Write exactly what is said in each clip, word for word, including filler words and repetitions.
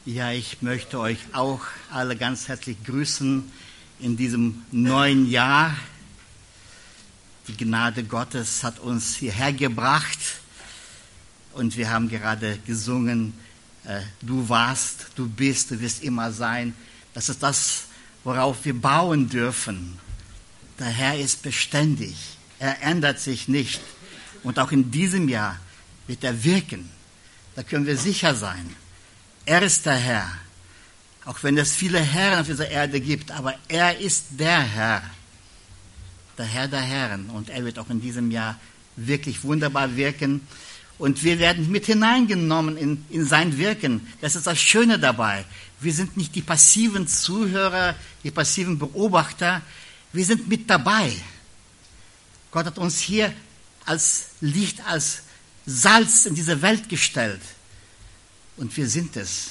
Ja, ich möchte euch auch alle ganz herzlich grüßen in diesem neuen Jahr. Die Gnade Gottes hat uns hierher gebracht und wir haben gerade gesungen, äh, du warst, du bist, du wirst immer sein. Das ist das, worauf wir bauen dürfen. Der Herr ist beständig, er ändert sich nicht und auch in diesem Jahr wird er wirken. Da können wir sicher sein. Er ist der Herr, auch wenn es viele Herren auf dieser Erde gibt, aber er ist der Herr, der Herr der Herren. Und er wird auch in diesem Jahr wirklich wunderbar wirken. Und wir werden mit hineingenommen in, in sein Wirken. Das ist das Schöne dabei. Wir sind nicht die passiven Zuhörer, die passiven Beobachter. Wir sind mit dabei. Gott hat uns hier als Licht, als Salz in diese Welt gestellt. Und wir sind es.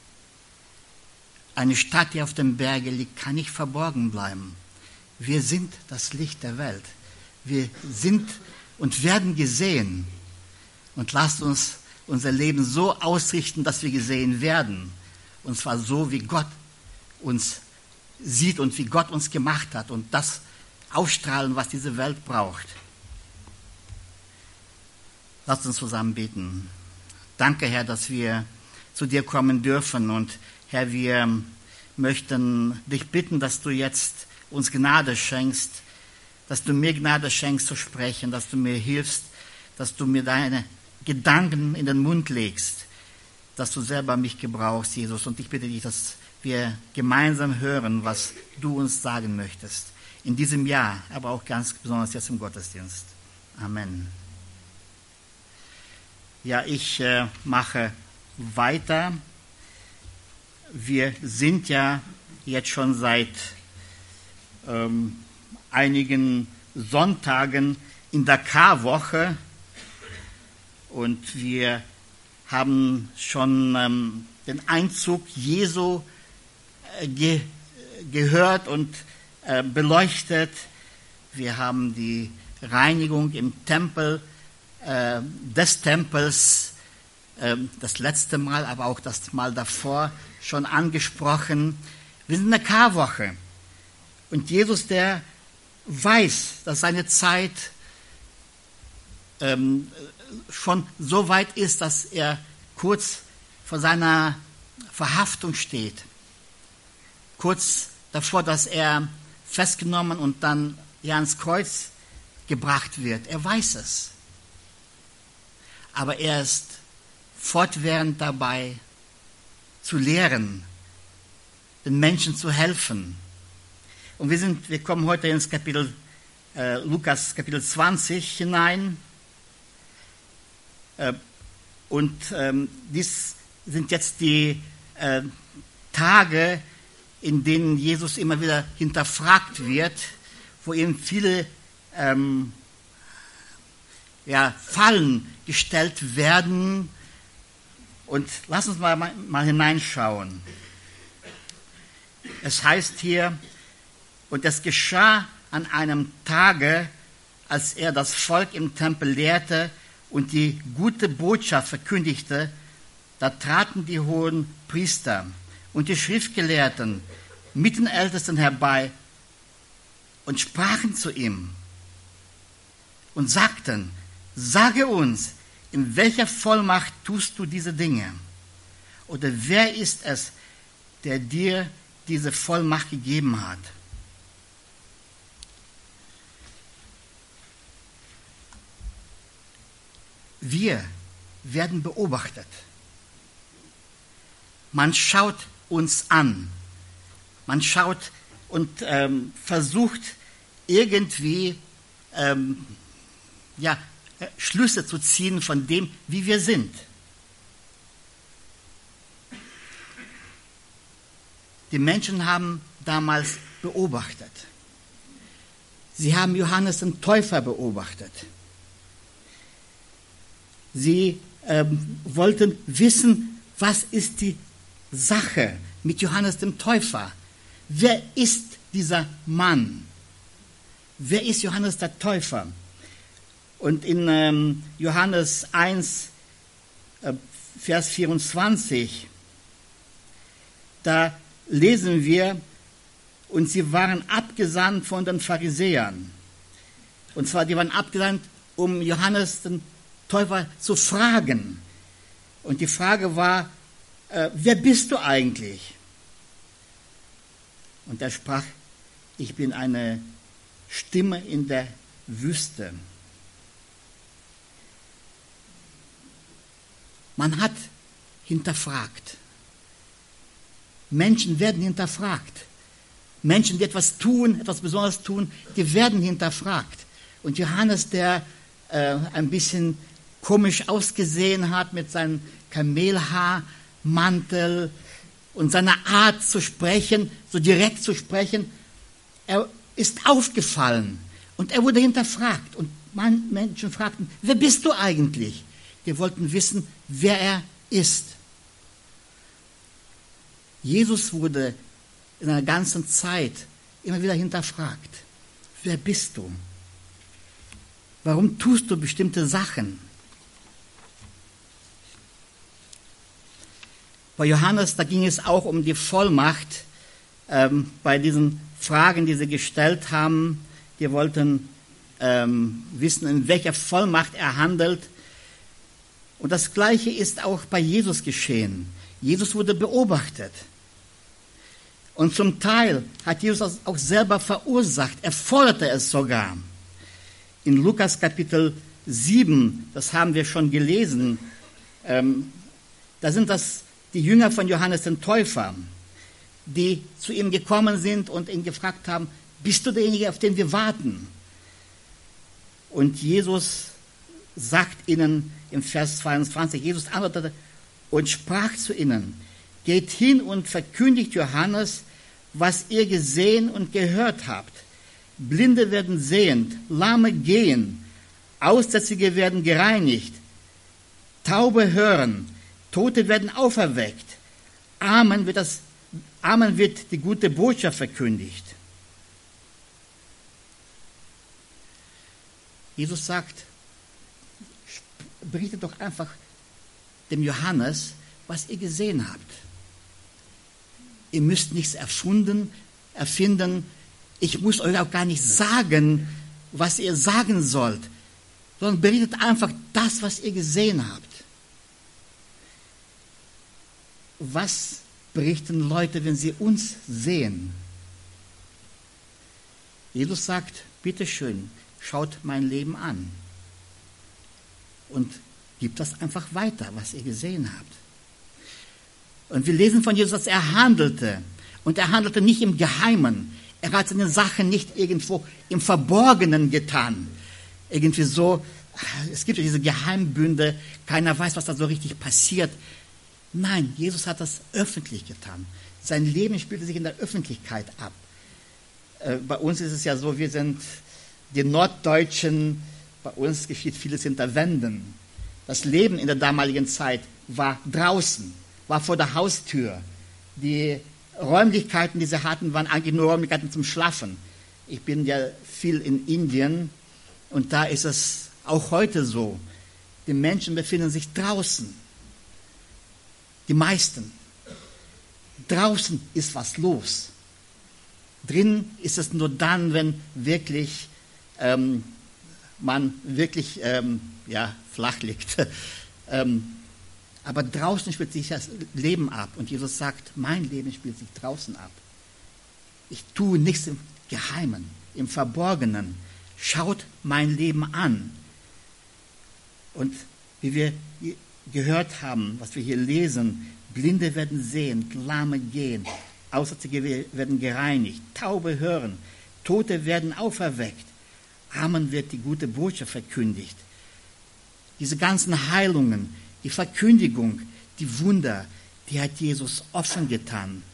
Eine Stadt, die auf dem Berge liegt, kann nicht verborgen bleiben. Wir sind das Licht der Welt. Wir sind und werden gesehen. Und lasst uns unser Leben so ausrichten, dass wir gesehen werden. Und zwar so, wie Gott uns sieht und wie Gott uns gemacht hat. Und das ausstrahlen, was diese Welt braucht. Lasst uns zusammen beten. Danke, Herr, dass wir zu dir kommen dürfen. Und Herr, wir möchten dich bitten, dass du jetzt uns Gnade schenkst, dass du mir Gnade schenkst zu sprechen, dass du mir hilfst, dass du mir deine Gedanken in den Mund legst, dass du selber mich gebrauchst, Jesus. Und ich bitte dich, dass wir gemeinsam hören, was du uns sagen möchtest. In diesem Jahr, aber auch ganz besonders jetzt im Gottesdienst. Amen. Ja, ich äh, mache weiter. Wir sind ja jetzt schon seit ähm, einigen Sonntagen in der Karwoche und wir haben schon ähm, den Einzug Jesu äh, ge gehört und äh, beleuchtet. Wir haben die Reinigung im Tempel des Tempels das letzte Mal, aber auch das Mal davor schon angesprochen. Wir sind in der Karwoche. Und Jesus, der weiß, dass seine Zeit ähm, schon so weit ist, dass er kurz vor seiner Verhaftung steht. Kurz davor, dass er festgenommen und dann ja ans Kreuz gebracht wird. Er weiß es. Aber er ist fortwährend dabei, zu lehren, den Menschen zu helfen. Und wir sind, wir kommen heute ins Kapitel, äh, Lukas Kapitel zwanzig hinein. Äh, und ähm, dies sind jetzt die äh, Tage, in denen Jesus immer wieder hinterfragt wird, wo ihm viele ähm, ja, Fallen gestellt werden. Und lass uns mal, mal hineinschauen. Es heißt hier, und es geschah an einem Tage, als er das Volk im Tempel lehrte und die gute Botschaft verkündigte, da traten die hohen Priester und die Schriftgelehrten mit den Ältesten herbei und sprachen zu ihm und sagten, sage uns, in welcher Vollmacht tust du diese Dinge? Oder wer ist es, der dir diese Vollmacht gegeben hat? Wir werden beobachtet. Man schaut uns an. Man schaut und ähm, versucht irgendwie ähm, ja, Schlüsse zu ziehen von dem, wie wir sind. Die Menschen haben damals beobachtet. Sie haben Johannes den Täufer beobachtet. Sie ähm, wollten wissen, was ist die Sache mit Johannes dem Täufer? Wer ist dieser Mann? Wer ist Johannes der Täufer? Und in ähm, Johannes eins, äh, Vers vierundzwanzig, da lesen wir, und sie waren abgesandt von den Pharisäern. Und zwar, die waren abgesandt, um Johannes den Täufer zu fragen. Und die Frage war, äh, wer bist du eigentlich? Und er sprach, ich bin eine Stimme in der Wüste. Man hat hinterfragt. Menschen werden hinterfragt. Menschen, die etwas tun, etwas Besonderes tun, die werden hinterfragt. Und Johannes, der äh, ein bisschen komisch ausgesehen hat mit seinem Kamelhaarmantel und seiner Art zu sprechen, so direkt zu sprechen, er ist aufgefallen und er wurde hinterfragt. Und Menschen fragten, wer bist du eigentlich? Die wollten wissen, wer er ist. Jesus wurde in einer ganzen Zeit immer wieder hinterfragt. Wer bist du? Warum tust du bestimmte Sachen? Bei Johannes, da ging es auch um die Vollmacht. Ähm, bei diesen Fragen, die sie gestellt haben, die wollten ähm, wissen, in welcher Vollmacht er handelt. Und das Gleiche ist auch bei Jesus geschehen. Jesus wurde beobachtet. Und zum Teil hat Jesus das auch selber verursacht. Er forderte es sogar. In Lukas Kapitel sieben, das haben wir schon gelesen, ähm, da sind das die Jünger von Johannes den Täufer, die zu ihm gekommen sind und ihn gefragt haben, bist du derjenige, auf den wir warten? Und Jesus sagt ihnen im Vers zweiundzwanzig, Jesus antwortete und sprach zu ihnen, geht hin und verkündigt Johannes, was ihr gesehen und gehört habt. Blinde werden sehend, Lahme gehen, Aussätzige werden gereinigt, Taube hören, Tote werden auferweckt, Armen wird, das, Armen wird die gute Botschaft verkündigt. Jesus sagt, berichtet doch einfach dem Johannes, was ihr gesehen habt. Ihr müsst nichts erfunden, erfinden. Ich muss euch auch gar nicht sagen, was ihr sagen sollt, sondern berichtet einfach das, was ihr gesehen habt. Was berichten Leute, wenn sie uns sehen? Jesus sagt, bitteschön, schaut mein Leben an und gibt das einfach weiter, was ihr gesehen habt. Und wir lesen von Jesus, dass er handelte. Und er handelte nicht im Geheimen. Er hat seine Sachen nicht irgendwo im Verborgenen getan. Irgendwie so, es gibt ja diese Geheimbünde, keiner weiß, was da so richtig passiert. Nein, Jesus hat das öffentlich getan. Sein Leben spielte sich in der Öffentlichkeit ab. Äh, bei uns ist es ja so, wir sind die Norddeutschen, bei uns geschieht vieles hinter Wänden. Das Leben in der damaligen Zeit war draußen, war vor der Haustür. Die Räumlichkeiten, die sie hatten, waren eigentlich nur Räumlichkeiten zum Schlafen. Ich bin ja viel in Indien und da ist es auch heute so. Die Menschen befinden sich draußen. Die meisten. Draußen ist was los. Drin ist es nur dann, wenn wirklich ähm, man wirklich ähm, ja, flach liegt. ähm, aber draußen spielt sich das Leben ab. Und Jesus sagt, mein Leben spielt sich draußen ab. Ich tue nichts im Geheimen, im Verborgenen. Schaut mein Leben an. Und wie wir gehört haben, was wir hier lesen, Blinde werden sehen, Lahme gehen, Aussätzige werden gereinigt, Taube hören, Tote werden auferweckt, Armen wird die gute Botschaft verkündigt. Diese ganzen Heilungen, die Verkündigung, die Wunder, die hat Jesus offen getan.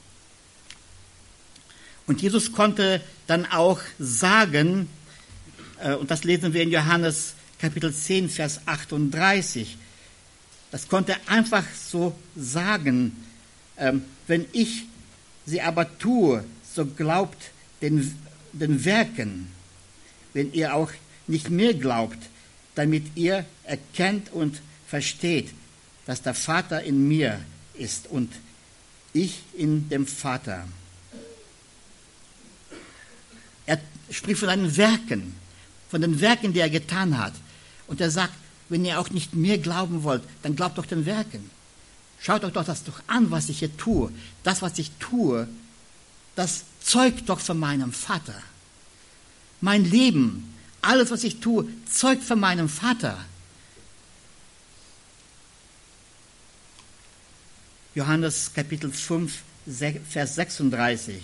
Und Jesus konnte dann auch sagen, äh, und das lesen wir in Johannes Kapitel zehn, Vers achtunddreißig, das konnte er einfach so sagen, ähm, wenn ich sie aber tue, so glaubt den, den Werken, wenn ihr auch nicht mehr glaubt, damit ihr erkennt und versteht, dass der Vater in mir ist und ich in dem Vater. Er spricht von seinen Werken, von den Werken, die er getan hat. Und er sagt, wenn ihr auch nicht mir glauben wollt, dann glaubt doch den Werken. Schaut euch doch das doch an, was ich hier tue. Das, was ich tue, das zeugt doch von meinem Vater. Mein Leben, alles, was ich tue, zeugt von meinem Vater. Johannes Kapitel fünf, Vers sechsunddreißig.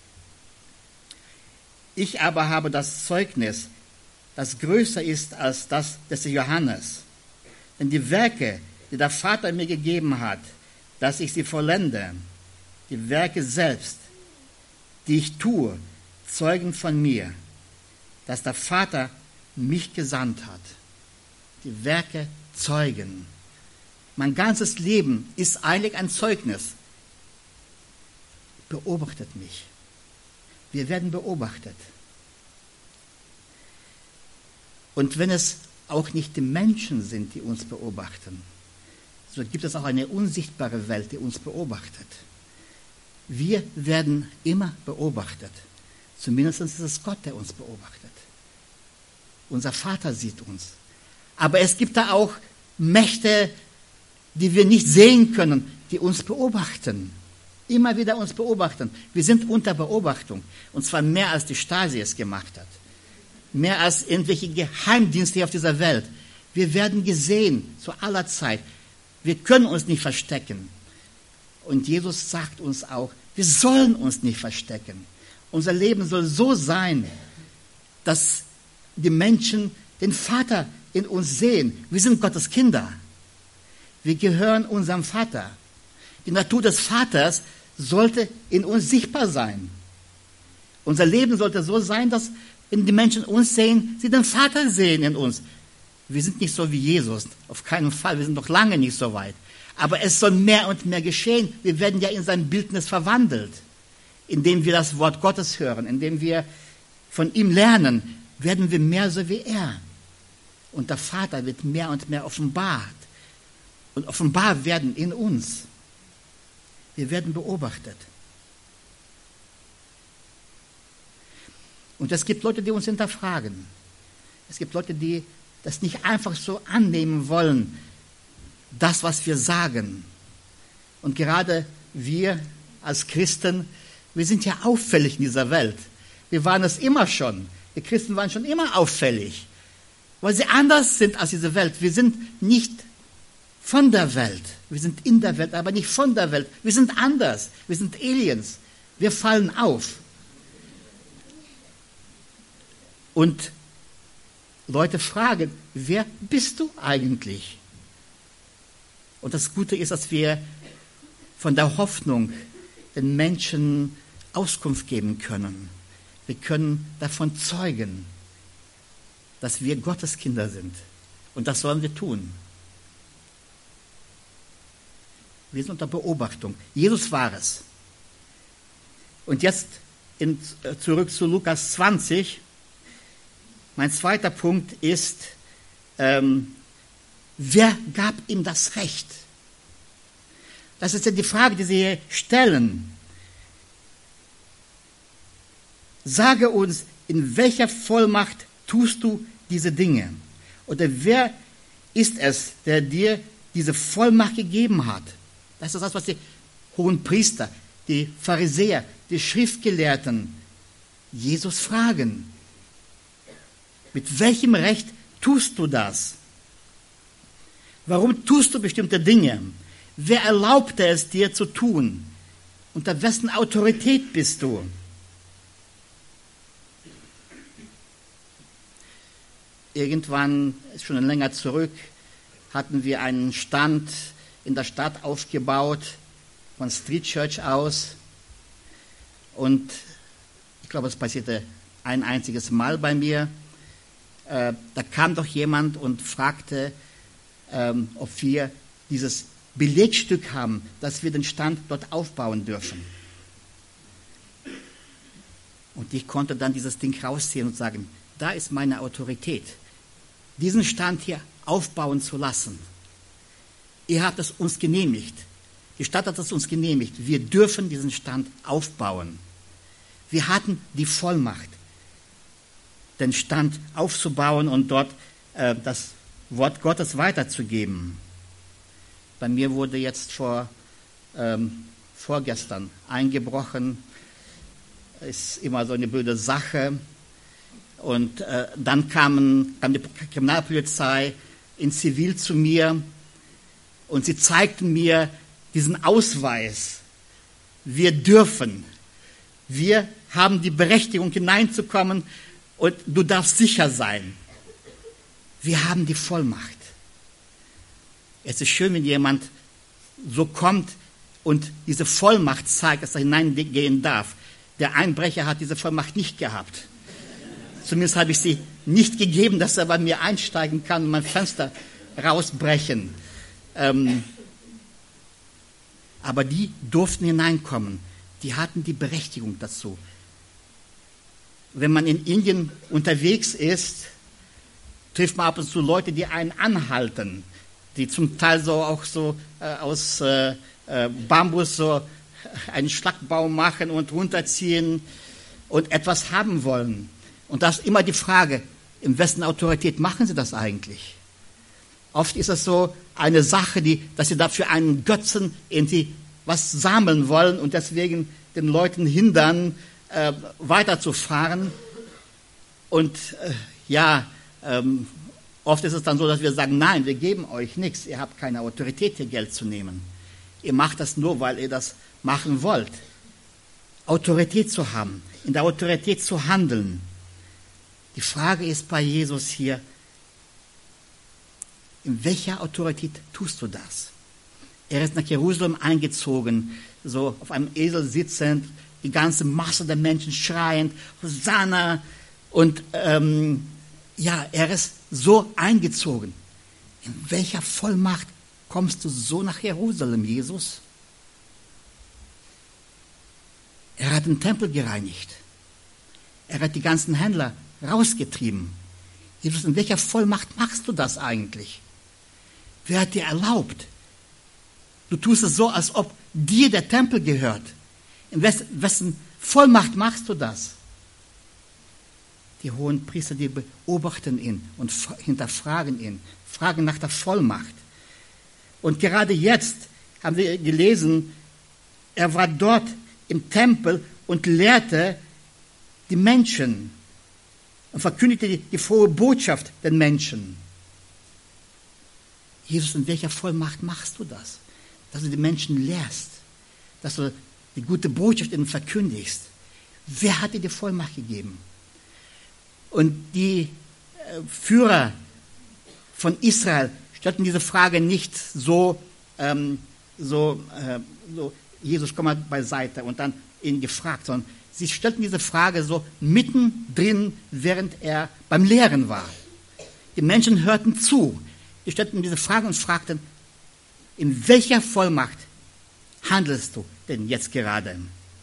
Ich aber habe das Zeugnis, das größer ist als das des Johannes. Denn die Werke, die der Vater mir gegeben hat, dass ich sie vollende, die Werke selbst, die ich tue, zeugen von mir, dass der Vater mich gesandt hat. Die Werke zeugen. Mein ganzes Leben ist eigentlich ein Zeugnis. Beobachtet mich. Wir werden beobachtet. Und wenn es auch nicht die Menschen sind, die uns beobachten, so gibt es auch eine unsichtbare Welt, die uns beobachtet. Wir werden immer beobachtet. Zumindest ist es Gott, der uns beobachtet. Unser Vater sieht uns. Aber es gibt da auch Mächte, die wir nicht sehen können, die uns beobachten. Immer wieder uns beobachten. Wir sind unter Beobachtung. Und zwar mehr als die Stasi es gemacht hat. Mehr als irgendwelche Geheimdienste auf dieser Welt. Wir werden gesehen zu aller Zeit. Wir können uns nicht verstecken. Und Jesus sagt uns auch, wir sollen uns nicht verstecken. Unser Leben soll so sein, dass die Menschen den Vater in uns sehen. Wir sind Gottes Kinder. Wir gehören unserem Vater. Die Natur des Vaters sollte in uns sichtbar sein. Unser Leben sollte so sein, dass wenn die Menschen uns sehen, sie den Vater sehen in uns. Wir sind nicht so wie Jesus, auf keinen Fall, wir sind noch lange nicht so weit. Aber es soll mehr und mehr geschehen. Wir werden ja in sein Bildnis verwandelt. Indem wir das Wort Gottes hören, indem wir von ihm lernen, werden wir mehr so wie er. Und der Vater wird mehr und mehr offenbart. Und offenbar werden in uns. Wir werden beobachtet. Und es gibt Leute, die uns hinterfragen. Es gibt Leute, die das nicht einfach so annehmen wollen, das, was wir sagen. Und gerade wir als Christen, wir sind ja auffällig in dieser Welt. Wir waren es immer schon. Die Christen waren schon immer auffällig, weil sie anders sind als diese Welt. Wir sind nicht von der Welt. Wir sind in der Welt, aber nicht von der Welt. Wir sind anders. Wir sind Aliens. Wir fallen auf. Und Leute fragen, wer bist du eigentlich? Und das Gute ist, dass wir von der Hoffnung den Menschen Auskunft geben können. Wir können davon zeugen, dass wir Gottes Kinder sind. Und das sollen wir tun. Wir sind unter Beobachtung. Jesus war es. Und jetzt in, zurück zu Lukas zwanzig. Mein zweiter Punkt ist, ähm, wer gab ihm das Recht? Das ist ja die Frage, die Sie hier stellen. Sage uns, in welcher Vollmacht tust du diese Dinge? Oder wer ist es, der dir diese Vollmacht gegeben hat? Das ist das, was die Hohenpriester, die Pharisäer, die Schriftgelehrten Jesus fragen. Mit welchem Recht tust du das? Warum tust du bestimmte Dinge? Wer erlaubte es dir zu tun? Unter wessen Autorität bist du? Irgendwann, schon länger zurück, hatten wir einen Stand in der Stadt aufgebaut, von Street Church aus. Und ich glaube, es passierte ein einziges Mal bei mir. Äh, da kam doch jemand und fragte, ähm, ob wir dieses Belegstück haben, dass wir den Stand dort aufbauen dürfen. Und ich konnte dann dieses Ding rausziehen und sagen, da ist meine Autorität, diesen Stand hier aufbauen zu lassen. Ihr habt es uns genehmigt. Die Stadt hat es uns genehmigt. Wir dürfen diesen Stand aufbauen. Wir hatten die Vollmacht, den Stand aufzubauen und dort äh, das Wort Gottes weiterzugeben. Bei mir wurde jetzt vor ähm, vorgestern eingebrochen. Ist immer so eine blöde Sache. Und äh, dann kamen, kam die Kriminalpolizei in Zivil zu mir und sie zeigten mir diesen Ausweis. Wir dürfen, wir haben die Berechtigung hineinzukommen und du darfst sicher sein. Wir haben die Vollmacht. Es ist schön, wenn jemand so kommt und diese Vollmacht zeigt, dass er hineingehen darf. Der Einbrecher hat diese Vollmacht nicht gehabt. Zumindest habe ich sie nicht gegeben, dass er bei mir einsteigen kann und mein Fenster rausbrechen. Ähm, aber die durften hineinkommen. Die hatten die Berechtigung dazu. Wenn man in Indien unterwegs ist, trifft man ab und zu Leute, die einen anhalten, die zum Teil so auch so äh, aus äh, äh, Bambus so einen Schlagbaum machen und runterziehen und etwas haben wollen. Und da ist immer die Frage, in wessen Autorität machen sie das eigentlich? Oft ist es so eine Sache, die, dass sie dafür einen Götzen irgendwie was sammeln wollen und deswegen den Leuten hindern, äh, weiterzufahren. Und äh, ja, ähm, oft ist es dann so, dass wir sagen, nein, wir geben euch nichts, ihr habt keine Autorität, hier Geld zu nehmen. Ihr macht das nur, weil ihr das machen wollt. Autorität zu haben, in der Autorität zu handeln. Die Frage ist bei Jesus hier, in welcher Autorität tust du das? Er ist nach Jerusalem eingezogen, so auf einem Esel sitzend, die ganze Masse der Menschen schreiend, Hosanna. Und ähm, ja, er ist so eingezogen. In welcher Vollmacht kommst du so nach Jerusalem, Jesus? Er hat den Tempel gereinigt. Er hat die ganzen Händler rausgetrieben. Jesus, in welcher Vollmacht machst du das eigentlich? Wer hat dir erlaubt? Du tust es so, als ob dir der Tempel gehört. In wessen Vollmacht machst du das? Die hohen Priester, die beobachten ihn und hinterfragen ihn, fragen nach der Vollmacht. Und gerade jetzt haben wir gelesen, er war dort im Tempel und lehrte die Menschen und verkündigte die, die frohe Botschaft den Menschen. Jesus, in welcher Vollmacht machst du das? Dass du die Menschen lehrst, dass du die gute Botschaft ihnen verkündigst. Wer hat dir die Vollmacht gegeben? Und die äh, Führer von Israel stellten diese Frage nicht so, ähm, so, äh, so, Jesus, komm mal beiseite und dann ihn gefragt, sondern sie stellten diese Frage so mittendrin, während er beim Lehren war. Die Menschen hörten zu. Die stellten diese Frage und fragten, in welcher Vollmacht handelst du denn jetzt gerade?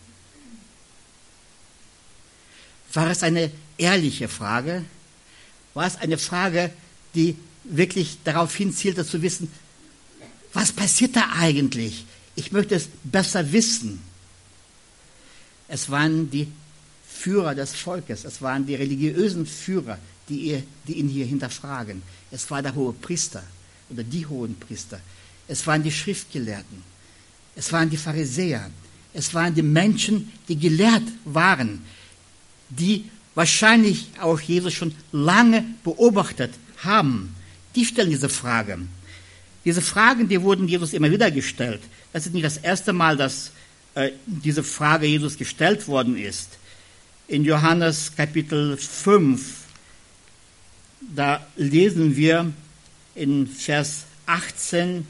War es eine ehrliche Frage? War es eine Frage, die wirklich darauf hinzielte zu wissen, was passiert da eigentlich? Ich möchte es besser wissen. Es waren die Führer des Volkes, es waren die religiösen Führer, die, die ihn hier hinterfragen. Es war der hohe Priester oder die hohen Priester. Es waren die Schriftgelehrten. Es waren die Pharisäer. Es waren die Menschen, die gelehrt waren, die wahrscheinlich auch Jesus schon lange beobachtet haben. Die stellen diese Frage. Diese Fragen, die wurden Jesus immer wieder gestellt. Das ist nicht das erste Mal, dass äh, diese Frage Jesus gestellt worden ist. In Johannes Kapitel fünf, da lesen wir in Vers achtzehn,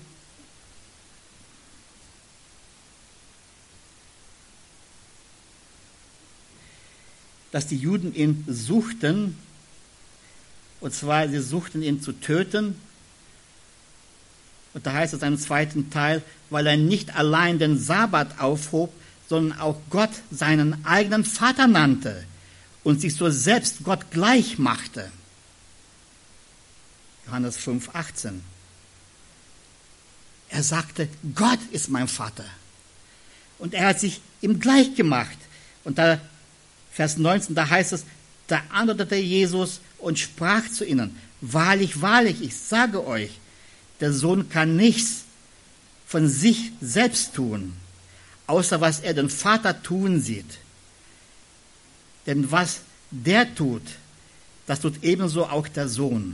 dass die Juden ihn suchten, und zwar sie suchten ihn zu töten. Und da heißt es im zweiten Teil, weil er nicht allein den Sabbat aufhob, sondern auch Gott seinen eigenen Vater nannte und sich so selbst Gott gleich machte. Johannes fünf, achtzehn. Er sagte, Gott ist mein Vater. Und er hat sich ihm gleich gemacht. Und da, Vers neunzehn, da heißt es, da antwortete Jesus und sprach zu ihnen, wahrlich, wahrlich, ich sage euch, der Sohn kann nichts von sich selbst tun, außer was er den Vater tun sieht. Denn was der tut, das tut ebenso auch der Sohn.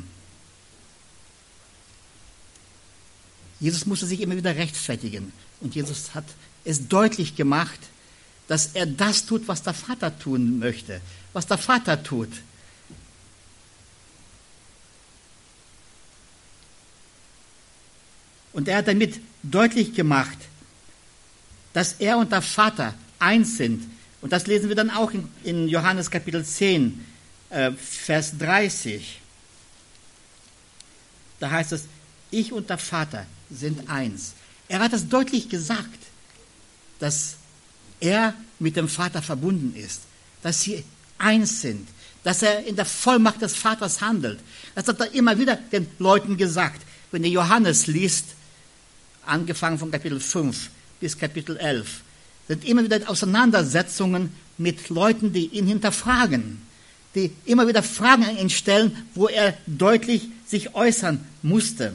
Jesus musste sich immer wieder rechtfertigen. Und Jesus hat es deutlich gemacht, dass er das tut, was der Vater tun möchte, was der Vater tut. Und er hat damit deutlich gemacht, dass er und der Vater eins sind. Und das lesen wir dann auch in, in Johannes Kapitel zehn, äh, Vers dreißig. Da heißt es, ich und der Vater sind eins. Er hat es deutlich gesagt, dass er mit dem Vater verbunden ist, dass sie eins sind, dass er in der Vollmacht des Vaters handelt. Das hat er immer wieder den Leuten gesagt. Wenn ihr Johannes liest, angefangen von Kapitel fünf bis Kapitel elf, sind immer wieder Auseinandersetzungen mit Leuten, die ihn hinterfragen, die immer wieder Fragen an ihn stellen, wo er deutlich sich äußern musste.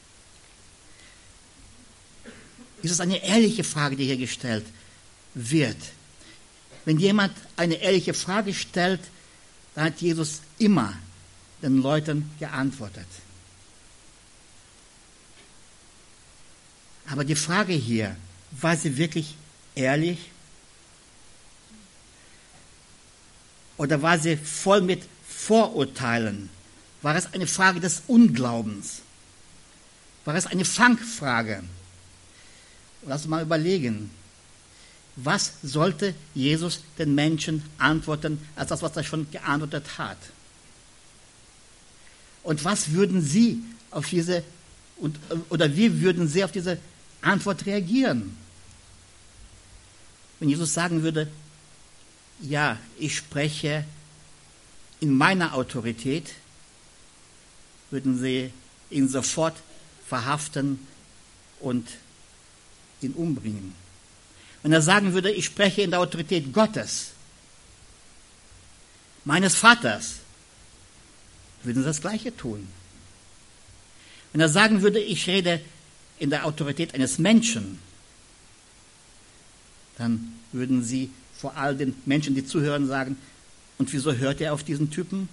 Es ist eine ehrliche Frage, die hier gestellt wird. Wenn jemand eine ehrliche Frage stellt, dann hat Jesus immer den Leuten geantwortet. Aber die Frage hier, war sie wirklich ehrlich? Oder war sie voll mit Vorurteilen? War es eine Frage des Unglaubens? War es eine Fangfrage? Lass uns mal überlegen, was sollte Jesus den Menschen antworten, als das, was er schon geantwortet hat? Und was würden sie auf diese, oder wie würden sie auf diese Antwort reagieren? Wenn Jesus sagen würde, ja, ich spreche in meiner Autorität, würden sie ihn sofort verhaften und ihn umbringen. Wenn er sagen würde, ich spreche in der Autorität Gottes, meines Vaters, würden sie das Gleiche tun. Wenn er sagen würde, ich rede in der Autorität eines Menschen, dann würden sie vor all den Menschen, die zuhören, sagen, und wieso hört er auf diesen Typen?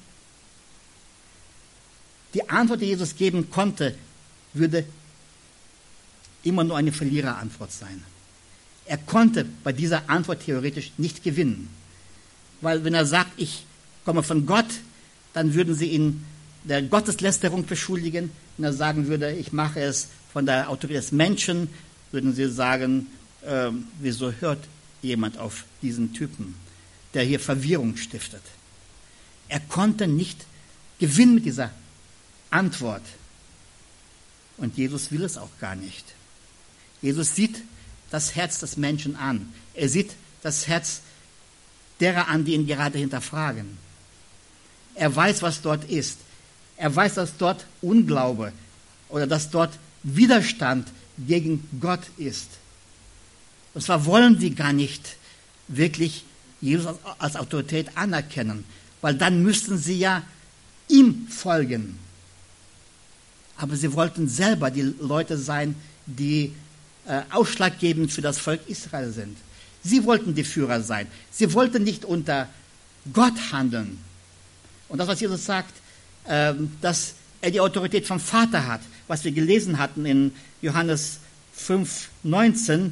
Die Antwort, die Jesus geben konnte, würde immer nur eine Verliererantwort sein. Er konnte bei dieser Antwort theoretisch nicht gewinnen. Weil wenn er sagt, ich komme von Gott, dann würden sie ihn der Gotteslästerung beschuldigen. Wenn er sagen würde, ich mache es von der Autorität des Menschen, würden sie sagen, äh, wieso hört jemand auf diesen Typen, der hier Verwirrung stiftet. Er konnte nicht gewinnen mit dieser Antwort. Und Jesus will es auch gar nicht. Jesus sieht das Herz des Menschen an. Er sieht das Herz derer an, die ihn gerade hinterfragen. Er weiß, was dort ist. Er weiß, dass dort Unglaube oder dass dort Widerstand gegen Gott ist. Und zwar wollen sie gar nicht wirklich Jesus als Autorität anerkennen, weil dann müssten sie ja ihm folgen. Aber sie wollten selber die Leute sein, die äh, ausschlaggebend für das Volk Israel sind. Sie wollten die Führer sein. Sie wollten nicht unter Gott handeln. Und das, was Jesus sagt, äh, dass er die Autorität vom Vater hat, was wir gelesen hatten in Johannes fünf, neunzehn,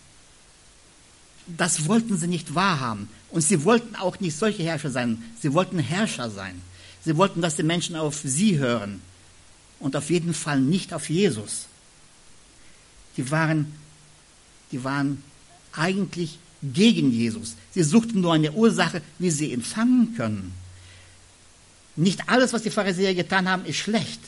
das wollten sie nicht wahrhaben. Und sie wollten auch nicht solche Herrscher sein. Sie wollten Herrscher sein. Sie wollten, dass die Menschen auf sie hören. Und auf jeden Fall nicht auf Jesus. Die waren, die waren eigentlich gegen Jesus. Sie suchten nur eine Ursache, wie sie ihn fangen können. Nicht alles, was die Pharisäer getan haben, ist schlecht.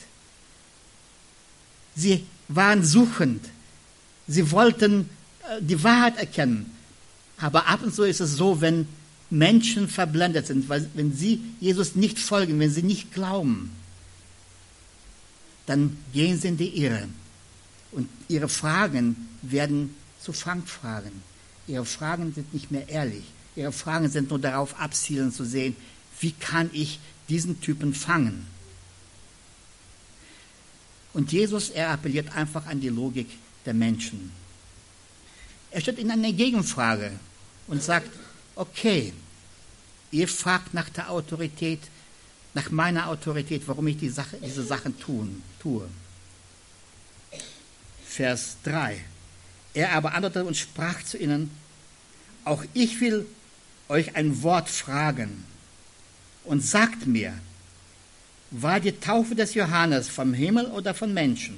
Sie waren suchend. Sie wollten die Wahrheit erkennen. Aber ab und zu ist es so, wenn Menschen verblendet sind, weil, wenn sie Jesus nicht folgen, wenn sie nicht glauben, dann gehen sie in die Irre. Und ihre Fragen werden zu Fangfragen. Ihre Fragen sind nicht mehr ehrlich. Ihre Fragen sind nur darauf abzielen zu sehen, wie kann ich diesen Typen fangen? Und Jesus, er appelliert einfach an die Logik der Menschen. Er stellt ihnen eine Gegenfrage und sagt, okay, ihr fragt nach der Autorität, nach meiner Autorität, warum ich die Sache, diese Sachen tun, tue. Vers drei. Er aber antwortete und sprach zu ihnen, auch ich will euch ein Wort fragen und sagt mir, war die Taufe des Johannes vom Himmel oder von Menschen?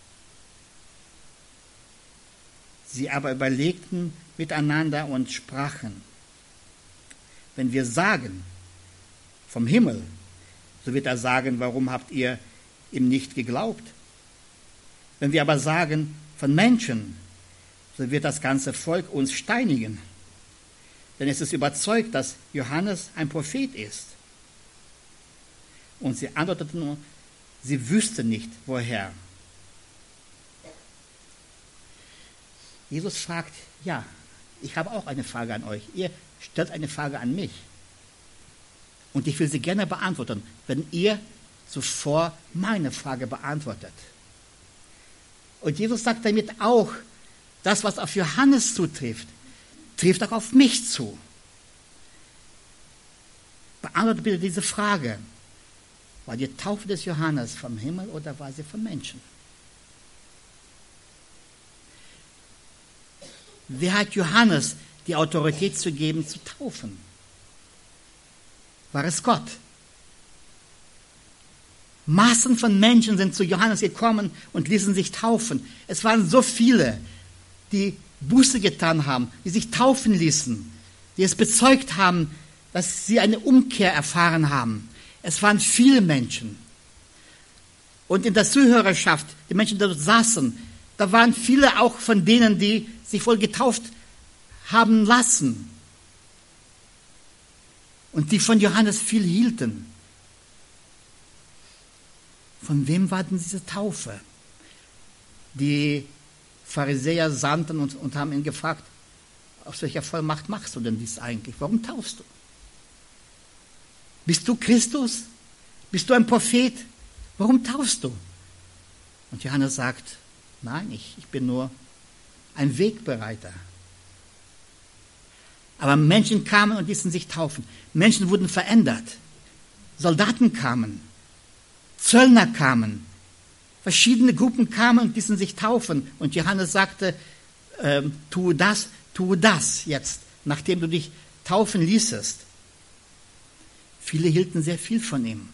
Sie aber überlegten miteinander und sprachen, wenn wir sagen, vom Himmel, so wird er sagen, warum habt ihr ihm nicht geglaubt? Wenn wir aber sagen, von Menschen, so wird das ganze Volk uns steinigen. Denn es ist überzeugt, dass Johannes ein Prophet ist. Und sie antworteten nur, sie wüssten nicht, woher. Jesus fragt, ja, ich habe auch eine Frage an euch. Ihr stellt eine Frage an mich. Und ich will sie gerne beantworten, wenn ihr zuvor meine Frage beantwortet. Und Jesus sagt damit auch, das, was auf Johannes zutrifft, trifft auch auf mich zu. Beantwortet bitte diese Frage. War die Taufe des Johannes vom Himmel oder war sie von Menschen? Wer hat Johannes die Autorität zu geben, zu taufen? War es Gott? Massen von Menschen sind zu Johannes gekommen und ließen sich taufen. Es waren so viele, die Buße getan haben, die sich taufen ließen, die es bezeugt haben, dass sie eine Umkehr erfahren haben. Es waren viele Menschen. Und in der Zuhörerschaft, die Menschen, die dort saßen, da waren viele auch von denen, die sich wohl getauft haben lassen. Und die von Johannes viel hielten. Von wem war denn diese Taufe? Die Pharisäer sandten und, und haben ihn gefragt, aus welcher Vollmacht machst du denn dies eigentlich? Warum taufst du? Bist du Christus? Bist du ein Prophet? Warum taufst du? Und Johannes sagt, nein, ich, ich bin nur ein Wegbereiter. Aber Menschen kamen und ließen sich taufen. Menschen wurden verändert. Soldaten kamen. Zöllner kamen. Verschiedene Gruppen kamen und ließen sich taufen. Und Johannes sagte, äh, tue das, tue das jetzt, nachdem du dich taufen ließest. Viele hielten sehr viel von ihm.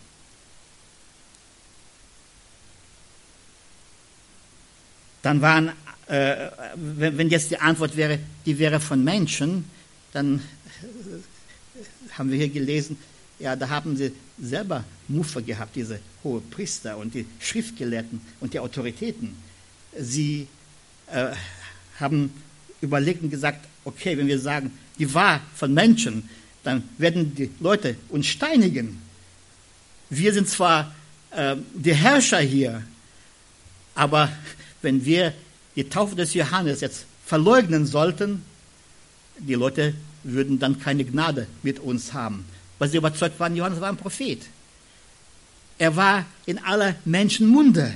Dann waren, äh, wenn jetzt die Antwort wäre, die wäre von Menschen, dann äh, haben wir hier gelesen, ja, da haben sie selber Mufe gehabt, diese Hohepriester und die Schriftgelehrten und die Autoritäten. Sie äh, haben überlegt und gesagt, okay, wenn wir sagen, die war von Menschen, dann werden die Leute uns steinigen. Wir sind zwar äh, die Herrscher hier, aber wenn wir die Taufe des Johannes jetzt verleugnen sollten, die Leute würden dann keine Gnade mit uns haben. Weil sie überzeugt waren, Johannes war ein Prophet. Er war in aller Menschen Munde.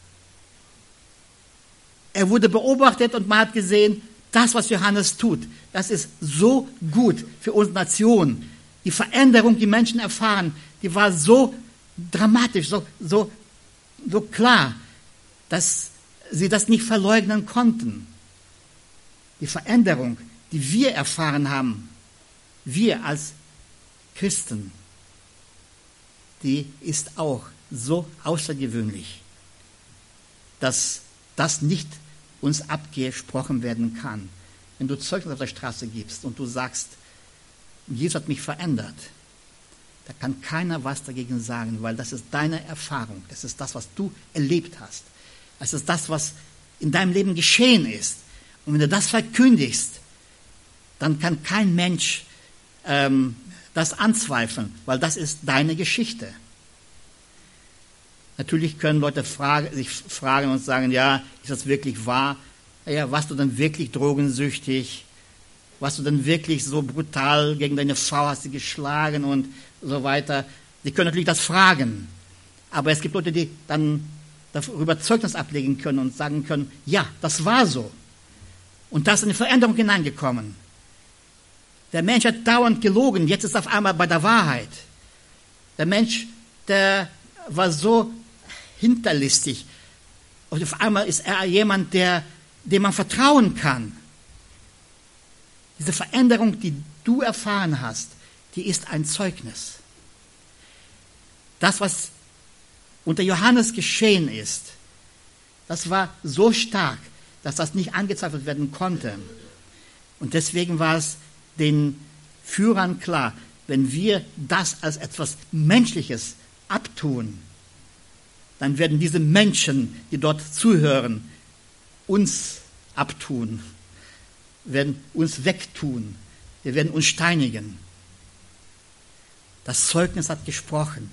Er wurde beobachtet und man hat gesehen, das, was Johannes tut, das ist so gut für unsere Nation. Die Veränderung, die Menschen erfahren, die war so dramatisch, so, so, so klar, dass sie das nicht verleugnen konnten. Die Veränderung, die wir erfahren haben, wir als Christen, die ist auch so außergewöhnlich, dass das nicht uns abgesprochen werden kann. Wenn du Zeugnis auf der Straße gibst und du sagst, Jesus hat mich verändert, da kann keiner was dagegen sagen, weil das ist deine Erfahrung, das ist das, was du erlebt hast, das ist das, was in deinem Leben geschehen ist. Und wenn du das verkündigst, dann kann kein Mensch ähm, das anzweifeln, weil das ist deine Geschichte. Natürlich können Leute fragen, sich fragen und sagen, ja, ist das wirklich wahr? Ja, warst du dann wirklich drogensüchtig? Warst du dann wirklich so brutal gegen deine Frau, hast sie geschlagen und so weiter? Sie können natürlich das fragen. Aber es gibt Leute, die dann darüber Zeugnis ablegen können und sagen können, ja, das war so. Und da ist eine Veränderung hineingekommen. Der Mensch hat dauernd gelogen, jetzt ist er auf einmal bei der Wahrheit. Der Mensch, der war so hinterlistig. Und auf einmal ist er jemand, der, dem man vertrauen kann. Diese Veränderung, die du erfahren hast, die ist ein Zeugnis. Das, was unter Johannes geschehen ist, das war so stark, dass das nicht angezweifelt werden konnte. Und deswegen war es den Führern klar, wenn wir das als etwas Menschliches abtun, dann werden diese Menschen, die dort zuhören, uns abtun, werden uns wegtun, wir werden uns steinigen. Das Zeugnis hat gesprochen.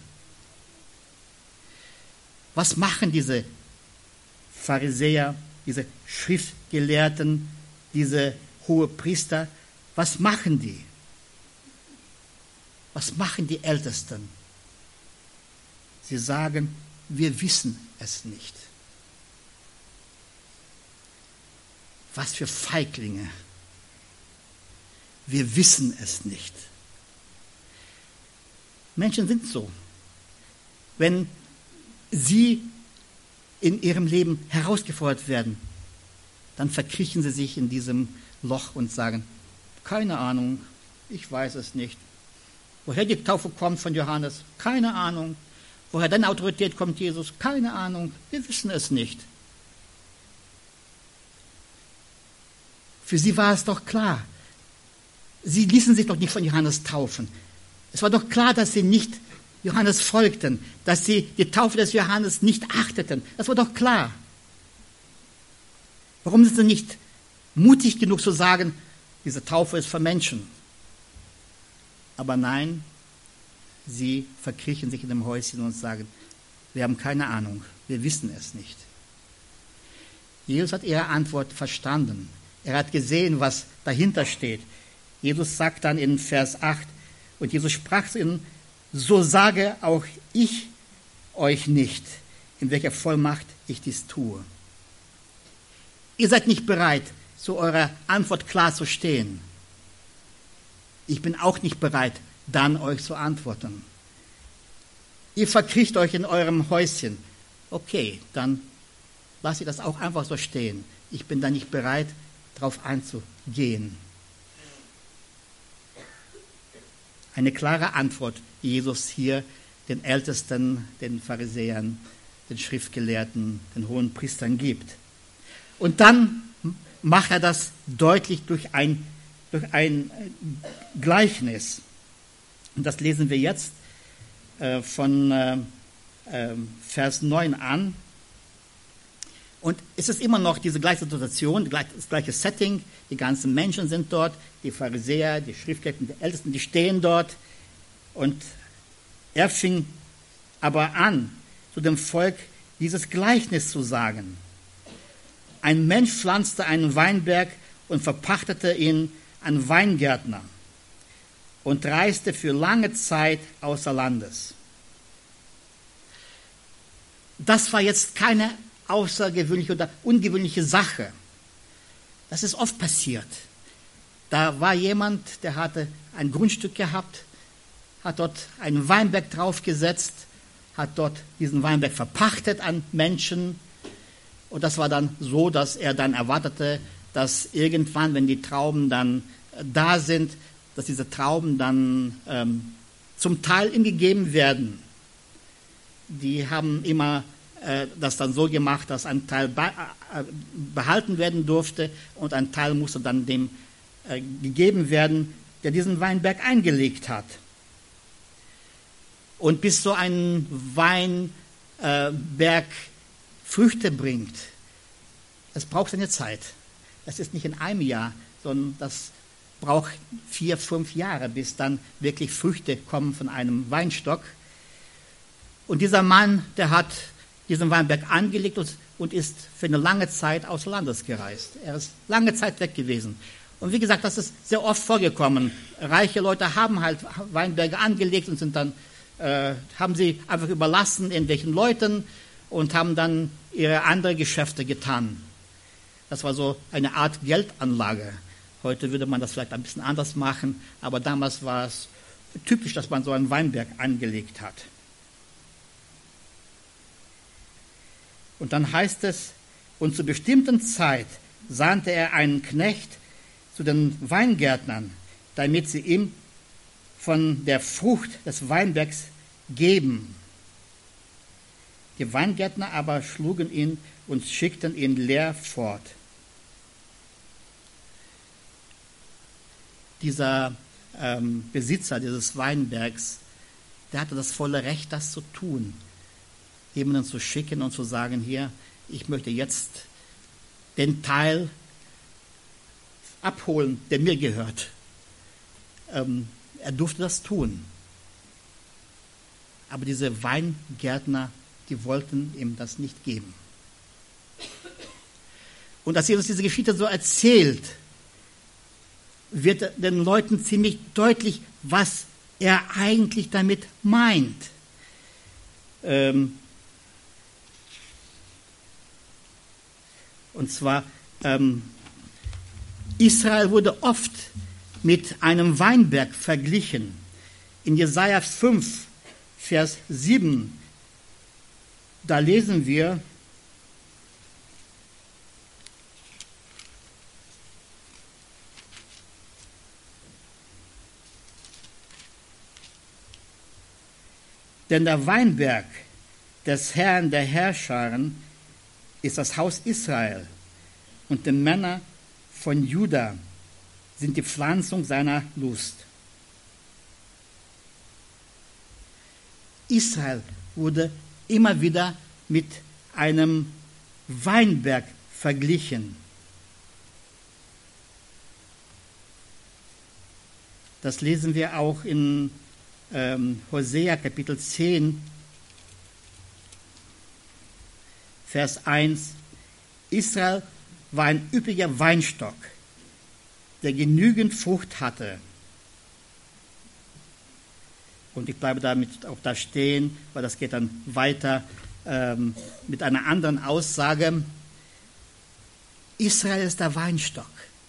Was machen diese Pharisäer, diese Schriftgelehrten, diese Hohepriester? Was machen die? Was machen die Ältesten? Sie sagen, wir wissen es nicht. Was für Feiglinge. Wir wissen es nicht. Menschen sind so. Wenn sie in ihrem Leben herausgefordert werden, dann verkriechen sie sich in diesem Loch und sagen, keine Ahnung, ich weiß es nicht. Woher die Taufe kommt von Johannes, keine Ahnung. Woher deine Autorität kommt, Jesus, keine Ahnung, wir wissen es nicht. Für sie war es doch klar. Sie ließen sich doch nicht von Johannes taufen. Es war doch klar, dass sie nicht Johannes folgten, dass sie die Taufe des Johannes nicht achteten. Das war doch klar. Warum sind sie nicht mutig genug zu sagen, diese Taufe ist für Menschen? Aber nein, sie verkriechen sich in dem Häuschen und sagen, wir haben keine Ahnung, wir wissen es nicht. Jesus hat ihre Antwort verstanden. Er hat gesehen, was dahinter steht. Jesus sagt dann in Vers acht, und Jesus sprach zu ihnen, so sage auch ich euch nicht, in welcher Vollmacht ich dies tue. Ihr seid nicht bereit, zu eurer Antwort klar zu stehen. Ich bin auch nicht bereit, dann euch zu antworten. Ihr verkriecht euch in eurem Häuschen. Okay, dann lasst ihr das auch einfach so stehen. Ich bin da nicht bereit, darauf einzugehen. Eine klare Antwort, die Jesus hier den Ältesten, den Pharisäern, den Schriftgelehrten, den Hohenpriestern gibt. Und dann macht er das deutlich durch ein, durch ein Gleichnis. Und das lesen wir jetzt äh, von äh, äh, Vers neun an. Und es ist immer noch diese gleiche Situation, das gleiche Setting. Die ganzen Menschen sind dort, die Pharisäer, die Schriftgelehrten, die Ältesten, die stehen dort. Und er fing aber an, zu dem Volk dieses Gleichnis zu sagen. Ein Mensch pflanzte einen Weinberg und verpachtete ihn an Weingärtner und reiste für lange Zeit außer Landes. Das war jetzt keine außergewöhnliche oder ungewöhnliche Sache. Das ist oft passiert. Da war jemand, der hatte ein Grundstück gehabt, hat dort einen Weinberg draufgesetzt, hat dort diesen Weinberg verpachtet an Menschen. Und das war dann so, dass er dann erwartete, dass irgendwann, wenn die Trauben dann da sind, dass diese Trauben dann ähm, zum Teil ihm gegeben werden. Die haben immer äh, das dann so gemacht, dass ein Teil be- äh, behalten werden durfte und ein Teil musste dann dem äh, gegeben werden, der diesen Weinberg eingelegt hat. Und bis so ein Weinberg äh, Früchte bringt, das braucht seine Zeit. Das ist nicht in einem Jahr, sondern das braucht vier, fünf Jahre, bis dann wirklich Früchte kommen von einem Weinstock. Und dieser Mann, der hat diesen Weinberg angelegt und ist für eine lange Zeit außer Landes gereist. Er ist lange Zeit weg gewesen. Und wie gesagt, das ist sehr oft vorgekommen. Reiche Leute haben halt Weinberge angelegt und sind dann, äh, haben sie einfach überlassen irgendwelchen Leuten und haben dann ihre anderen Geschäfte getan. Das war so eine Art Geldanlage. Heute würde man das vielleicht ein bisschen anders machen, aber damals war es typisch, dass man so einen Weinberg angelegt hat. Und dann heißt es, und zur bestimmten Zeit sandte er einen Knecht zu den Weingärtnern, damit sie ihm von der Frucht des Weinbergs geben. Die Weingärtner aber schlugen ihn und schickten ihn leer fort. Dieser ähm, Besitzer dieses Weinbergs, der hatte das volle Recht, das zu tun. Jemanden zu schicken und zu sagen, hier, ich möchte jetzt den Teil abholen, der mir gehört. Ähm, er durfte das tun. Aber diese Weingärtner, die wollten ihm das nicht geben. Und als Jesus diese Geschichte so erzählt, wird den Leuten ziemlich deutlich, was er eigentlich damit meint. Ähm, Und zwar, ähm, Israel wurde oft mit einem Weinberg verglichen. In Jesaja fünf, Vers sieben, da lesen wir, denn der Weinberg des Herrn der Herrscharen ist das Haus Israel, und die Männer von Juda sind die Pflanzung seiner Lust. Israel wurde immer wieder mit einem Weinberg verglichen. Das lesen wir auch in ähm, Hosea Kapitel zehn, Vers eins. Israel war ein üppiger Weinstock, der genügend Frucht hatte. Und ich bleibe damit auch da stehen, weil das geht dann weiter ähm, mit einer anderen Aussage. Israel ist der Weinstock.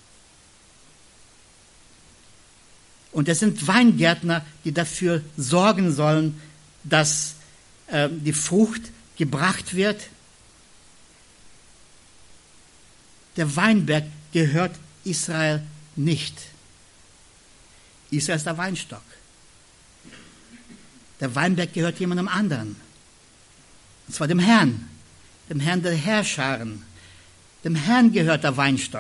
Und es sind Weingärtner, die dafür sorgen sollen, dass äh, die Frucht gebracht wird. Der Weinberg gehört Israel nicht. Israel ist der Weinstock. Der Weinberg gehört jemandem anderen. Und zwar dem Herrn, dem Herrn der Herrscharen. Dem Herrn gehört der Weinstock.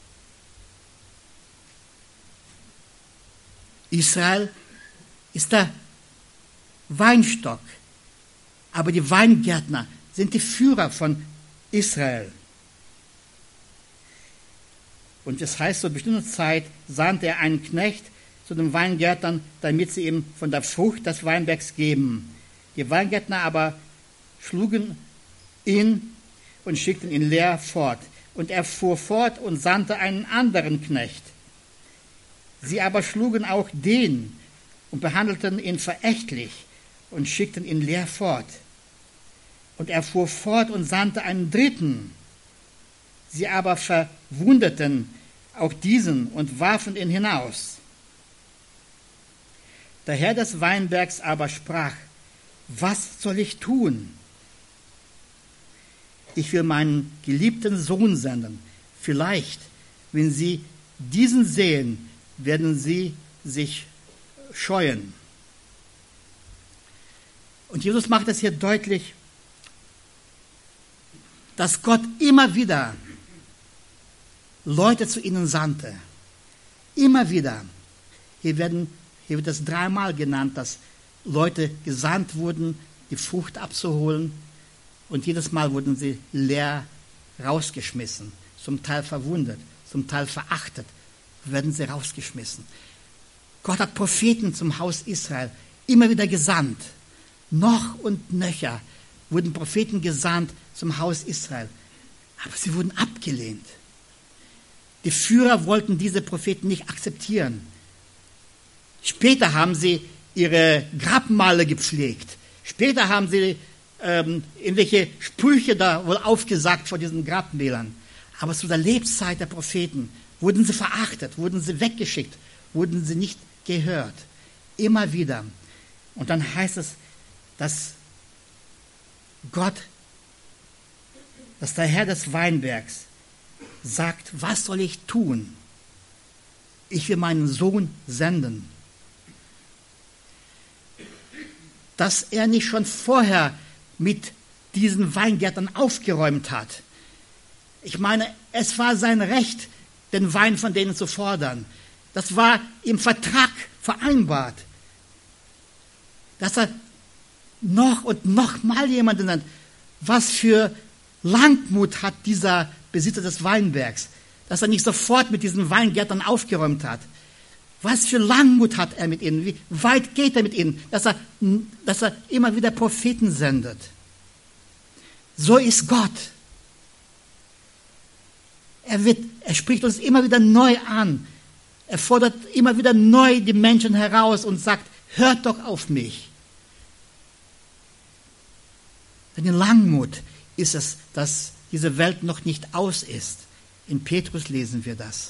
Israel ist der Weinstock, aber die Weingärtner sind die Führer von Israel. Und es heißt, zur bestimmten Zeit sandte er einen Knecht zu den Weingärtnern, damit sie ihm von der Frucht des Weinbergs geben. Die Weingärtner aber schlugen ihn und schickten ihn leer fort. Und er fuhr fort und sandte einen anderen Knecht. Sie aber schlugen auch den und behandelten ihn verächtlich und schickten ihn leer fort. Und er fuhr fort und sandte einen dritten. Sie aber verwundeten auch diesen und warfen ihn hinaus. Der Herr des Weinbergs aber sprach: Was soll ich tun? Ich will meinen geliebten Sohn senden. Vielleicht, wenn sie diesen sehen, werden sie sich scheuen. Und Jesus macht es hier deutlich, dass Gott immer wieder Leute zu ihnen sandte. Immer wieder. Hier, werden, hier wird es dreimal genannt, dass Leute gesandt wurden, die Frucht abzuholen. Und jedes Mal wurden sie leer rausgeschmissen, zum Teil verwundet, zum Teil verachtet, werden sie rausgeschmissen. Gott hat Propheten zum Haus Israel immer wieder gesandt. Noch und nöcher wurden Propheten gesandt zum Haus Israel, aber sie wurden abgelehnt. Die Führer wollten diese Propheten nicht akzeptieren. Später haben sie ihre Grabmale gepflegt. Später haben sie ähm, irgendwelche Sprüche da wohl aufgesagt vor diesen Grabmälern. Aber zu der Lebzeit der Propheten wurden sie verachtet, wurden sie weggeschickt, wurden sie nicht gehört. Immer wieder. Und dann heißt es, dass Gott, dass der Herr des Weinbergs sagt, was soll ich tun? Ich will meinen Sohn senden. Dass er nicht schon vorher mit diesen Weingärtern aufgeräumt hat. Ich meine, es war sein Recht, den Wein von denen zu fordern. Das war im Vertrag vereinbart. Dass er noch und noch mal jemanden nennt. Was für Langmut hat dieser Besitzer des Weinbergs, dass er nicht sofort mit diesen Weingärtern aufgeräumt hat. Was für Langmut hat er mit ihnen? Wie weit geht er mit ihnen, dass er, dass er immer wieder Propheten sendet? So ist Gott. Er, wird, er spricht uns immer wieder neu an. Er fordert immer wieder neu die Menschen heraus und sagt, hört doch auf mich. Denn in Langmut ist es, dass diese Welt noch nicht aus ist. In Petrus lesen wir das.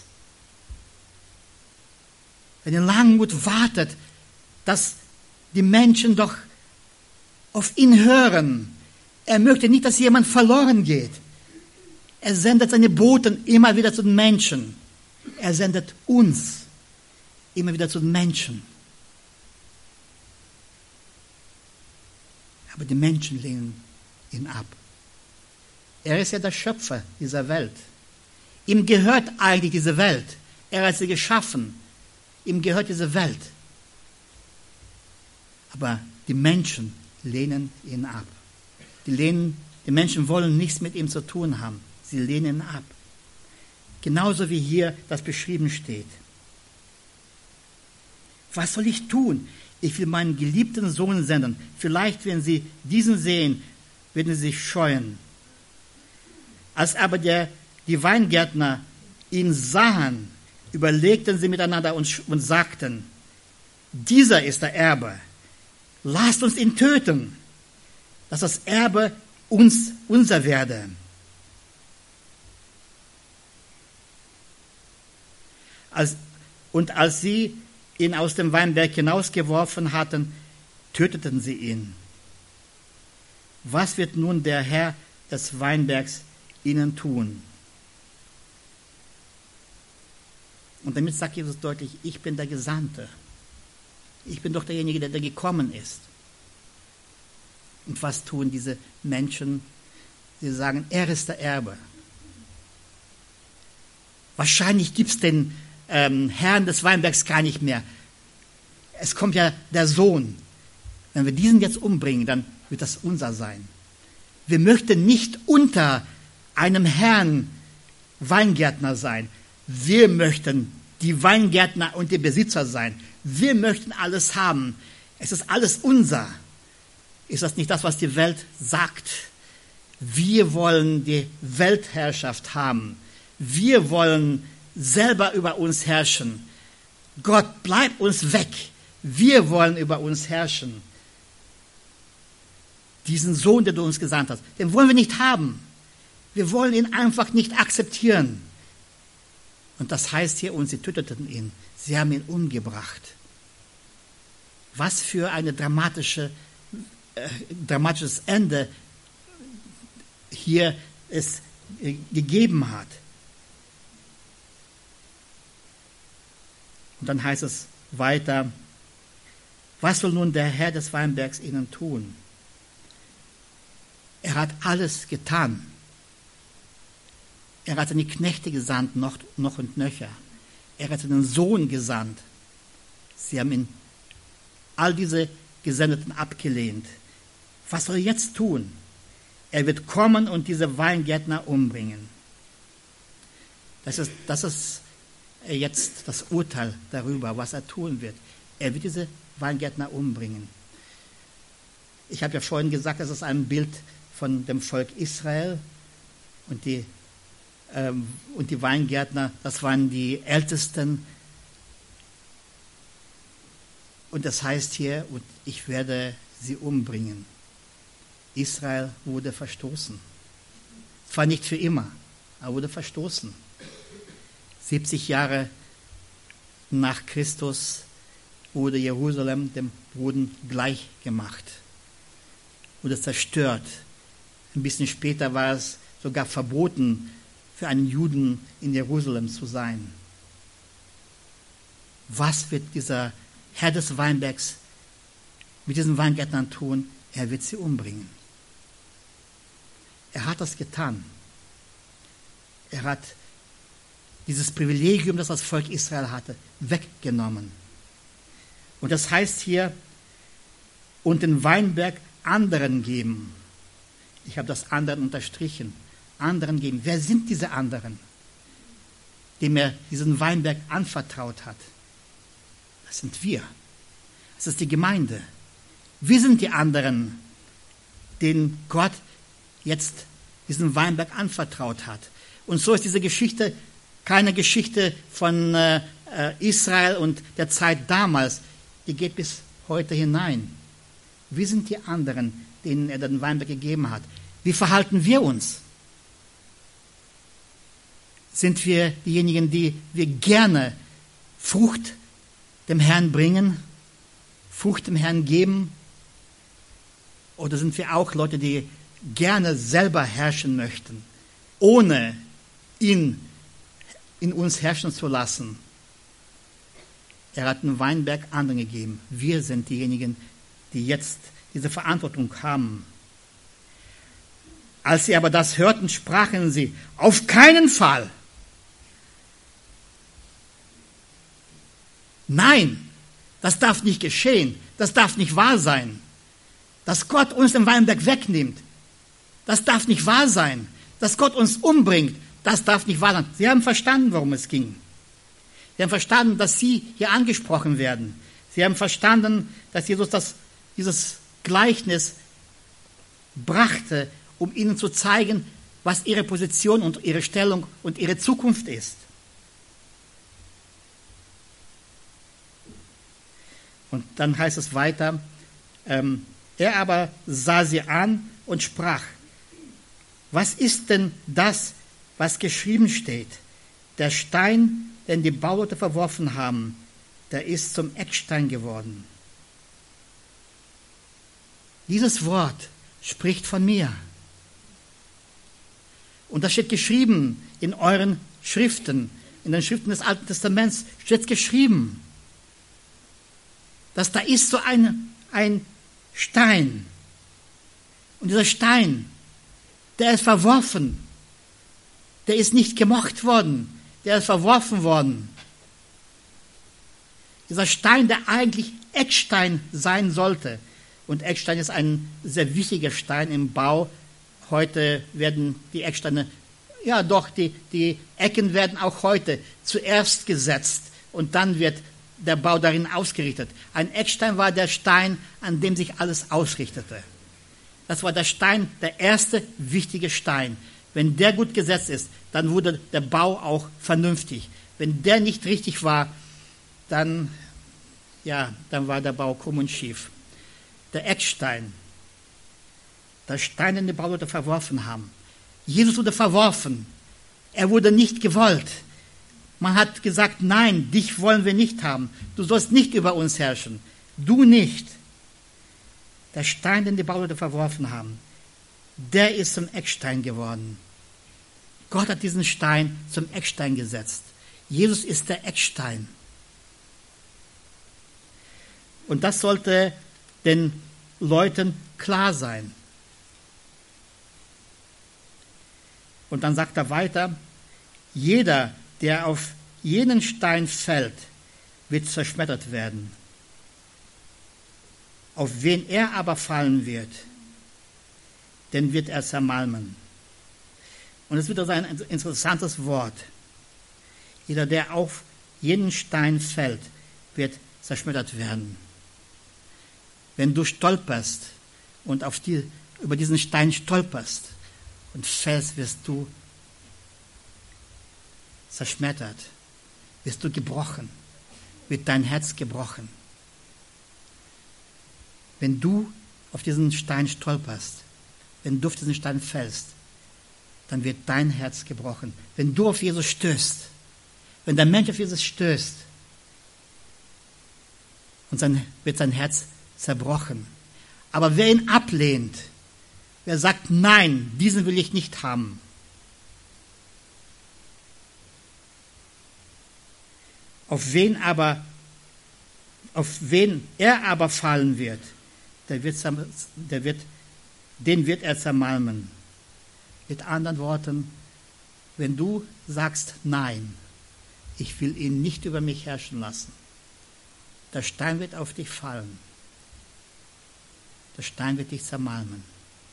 Wenn in Langmut wartet, dass die Menschen doch auf ihn hören. Er möchte nicht, dass jemand verloren geht. Er sendet seine Boten immer wieder zu den Menschen. Er sendet uns immer wieder zu den Menschen. Aber die Menschen lehnen ihn ab. Er ist ja der Schöpfer dieser Welt. Ihm gehört eigentlich diese Welt. Er hat sie geschaffen. Ihm gehört diese Welt. Aber die Menschen lehnen ihn ab. Die, lehnen, die Menschen wollen nichts mit ihm zu tun haben. Sie lehnen ihn ab. Genauso wie hier das beschrieben steht. Was soll ich tun? Ich will meinen geliebten Sohn senden. Vielleicht, wenn sie diesen sehen, werden sie sich scheuen. Als aber der, die Weingärtner ihn sahen, überlegten sie miteinander und, und sagten, dieser ist der Erbe. Lasst uns ihn töten, dass das Erbe uns unser werde. Als, und als sie ihn aus dem Weinberg hinausgeworfen hatten, töteten sie ihn. Was wird nun der Herr des Weinbergs ihnen tun? Und damit sagt Jesus deutlich, ich bin der Gesandte. Ich bin doch derjenige, der, der gekommen ist. Und was tun diese Menschen? Sie sagen, er ist der Erbe. Wahrscheinlich gibt es den ähm, Herrn des Weinbergs gar nicht mehr. Es kommt ja der Sohn. Wenn wir diesen jetzt umbringen, dann wird das unser sein. Wir möchten nicht unter einem Herrn Weingärtner sein. Wir möchten die Weingärtner und die Besitzer sein. Wir möchten alles haben. Es ist alles unser. Ist das nicht das, was die Welt sagt? Wir wollen die Weltherrschaft haben. Wir wollen selber über uns herrschen. Gott, bleib uns weg. Wir wollen über uns herrschen. Diesen Sohn, den du uns gesandt hast, den wollen wir nicht haben. Wir wollen ihn einfach nicht akzeptieren. Und das heißt hier, und sie töteten ihn. Sie haben ihn umgebracht. Was für ein dramatische, äh, dramatisches Ende hier es äh, gegeben hat. Und dann heißt es weiter, was soll nun der Herr des Weinbergs ihnen tun? Er hat alles getan. Er hat seine Knechte gesandt, noch, noch und nöcher. Er hat seinen Sohn gesandt. Sie haben ihn, all diese Gesendeten abgelehnt. Was soll er jetzt tun? Er wird kommen und diese Weingärtner umbringen. Das ist, das ist jetzt das Urteil darüber, was er tun wird. Er wird diese Weingärtner umbringen. Ich habe ja vorhin gesagt, das ist ein Bild von dem Volk Israel und die, ähm, und die Weingärtner, das waren die Ältesten. Und das heißt hier, und ich werde sie umbringen. Israel wurde verstoßen. Zwar nicht für immer, aber wurde verstoßen. siebzig Jahre nach Christus wurde Jerusalem dem Boden gleich gemacht, wurde zerstört. Ein bisschen später war es sogar verboten, für einen Juden in Jerusalem zu sein. Was wird dieser Herr des Weinbergs mit diesen Weingärtnern tun? Er wird sie umbringen. Er hat das getan. Er hat dieses Privilegium, das das Volk Israel hatte, weggenommen. Und das heißt hier, und den Weinberg anderen geben. Ich habe das anderen unterstrichen. Anderen geben. Wer sind diese anderen, dem er diesen Weinberg anvertraut hat? Das sind wir. Das ist die Gemeinde. Wir sind die anderen, denen Gott jetzt diesen Weinberg anvertraut hat. Und so ist diese Geschichte keine Geschichte von äh, Israel und der Zeit damals. Die geht bis heute hinein. Wir sind die anderen, denen er den Weinberg gegeben hat. Wie verhalten wir uns? Sind wir diejenigen, die wir gerne Frucht dem Herrn bringen, Frucht dem Herrn geben? Oder sind wir auch Leute, die gerne selber herrschen möchten, ohne ihn in uns herrschen zu lassen? Er hat einen Weinberg anderen gegeben. Wir sind diejenigen, die jetzt diese Verantwortung haben. Als sie aber das hörten, sprachen sie: Auf keinen Fall! Nein, das darf nicht geschehen. Das darf nicht wahr sein. Dass Gott uns den Weinberg wegnimmt, das darf nicht wahr sein. Dass Gott uns umbringt, das darf nicht wahr sein. Sie haben verstanden, worum es ging. Sie haben verstanden, dass sie hier angesprochen werden. Sie haben verstanden, dass Jesus das, dieses Gleichnis brachte, um ihnen zu zeigen, was ihre Position und ihre Stellung und ihre Zukunft ist. Und dann heißt es weiter, ähm, er aber sah sie an und sprach: Was ist denn das, was geschrieben steht? Der Stein, den die Bauleute verworfen haben, der ist zum Eckstein geworden. Dieses Wort spricht von mir. Und das steht geschrieben in euren Schriften, in den Schriften des Alten Testaments steht geschrieben, dass da ist so ein, ein Stein. Und dieser Stein, der ist verworfen. Der ist nicht gemocht worden. Der ist verworfen worden. Dieser Stein, der eigentlich Eckstein sein sollte. Und Eckstein ist ein sehr wichtiger Stein im Bau. Heute werden die Ecksteine, ja doch, die, die Ecken werden auch heute zuerst gesetzt und dann wird der Bau darin ausgerichtet. Ein Eckstein war der Stein, an dem sich alles ausrichtete. Das war der Stein, der erste wichtige Stein. Wenn der gut gesetzt ist, dann wurde der Bau auch vernünftig. Wenn der nicht richtig war, dann, ja, dann war der Bau krumm und schief. Der Eckstein, der Stein, den die Bauleute verworfen haben. Jesus wurde verworfen. Er wurde nicht gewollt. Man hat gesagt, nein, dich wollen wir nicht haben. Du sollst nicht über uns herrschen. Du nicht. Der Stein, den die Bauleute verworfen haben, der ist zum Eckstein geworden. Gott hat diesen Stein zum Eckstein gesetzt. Jesus ist der Eckstein. Und das sollte den Leuten klar sein. Und dann sagt er weiter, jeder, der auf jenen Stein fällt, wird zerschmettert werden. Auf wen er aber fallen wird, den wird er zermalmen. Und es wird also ein interessantes Wort. Jeder, der auf jenen Stein fällt, wird zerschmettert werden. Wenn du stolperst und auf die, über diesen Stein stolperst und fällst, wirst du zerschmettert, wirst du gebrochen, wird dein Herz gebrochen. Wenn du auf diesen Stein stolperst, wenn du auf diesen Stein fällst, dann wird dein Herz gebrochen. Wenn du auf Jesus stößt, wenn der Mensch auf Jesus stößt, und sein, wird sein Herz zerbrochen. Aber wer ihn ablehnt, wer sagt, nein, diesen will ich nicht haben, auf wen aber, auf wen er aber fallen wird, der wird, der wird, den wird er zermalmen. Mit anderen Worten, wenn du sagst, nein, ich will ihn nicht über mich herrschen lassen, der Stein wird auf dich fallen. Der Stein wird dich zermalmen.